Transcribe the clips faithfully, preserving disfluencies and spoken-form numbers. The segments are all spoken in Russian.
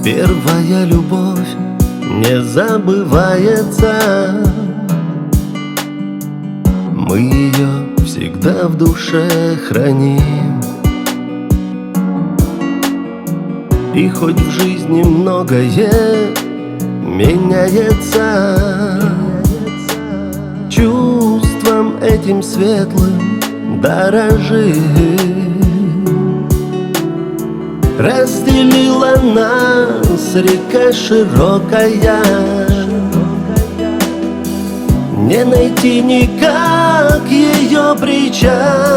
Первая любовь не забывается, мы ее всегда в душе храним. И хоть в жизни многое меняется, чувством этим светлым дорожи. Разделила нас река широкая, не найти никак ее причал.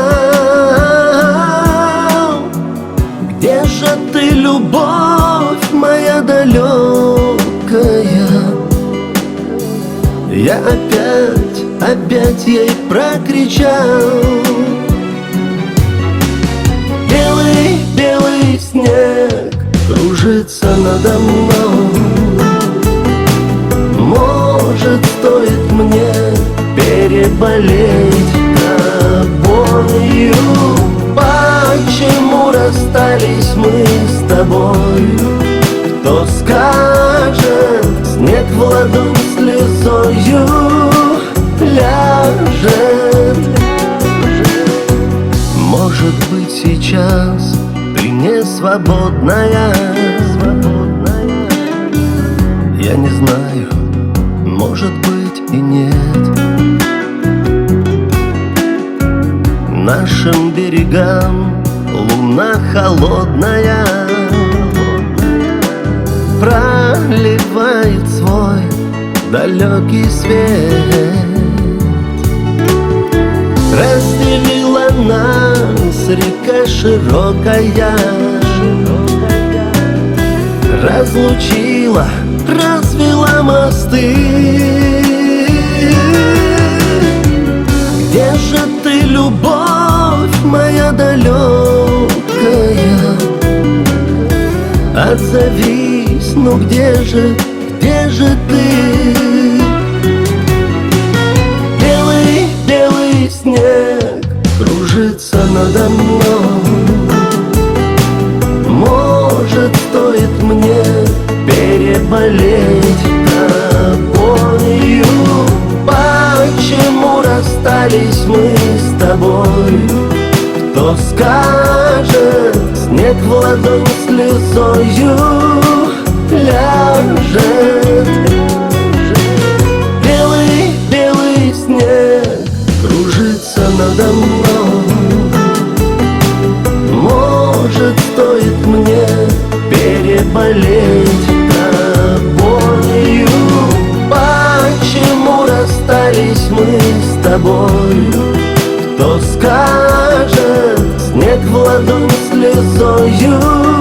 Где же ты, любовь моя далекая? Я опять, опять ей прокричал. Белый, белый снег кружится надо мной. Может, стоит мне переболеть тобою? Почему расстались мы с тобой? Кто скажет, снег в ладонь слезою ляжет? Может быть, сейчас ты не свободная, я не знаю, может быть и нет. Нашим берегам луна холодная проливает свой далекий свет. Разделила нас река широкая, разлучила, развела мосты. Где же ты, любовь моя далекая? Отзовись, ну где же, где же ты? Белый, белый снег кружится надо мной. Может, стоит мне переболеть тобою? Почему расстались мы с тобой? Кто скажет, снег в ладонь слезою ляжет? Белый, белый снег кружится надо мной. Может, стоит мне переболеть тобою? Почему расстались мы с тобой? Кто скажет, снег в ладонь слезою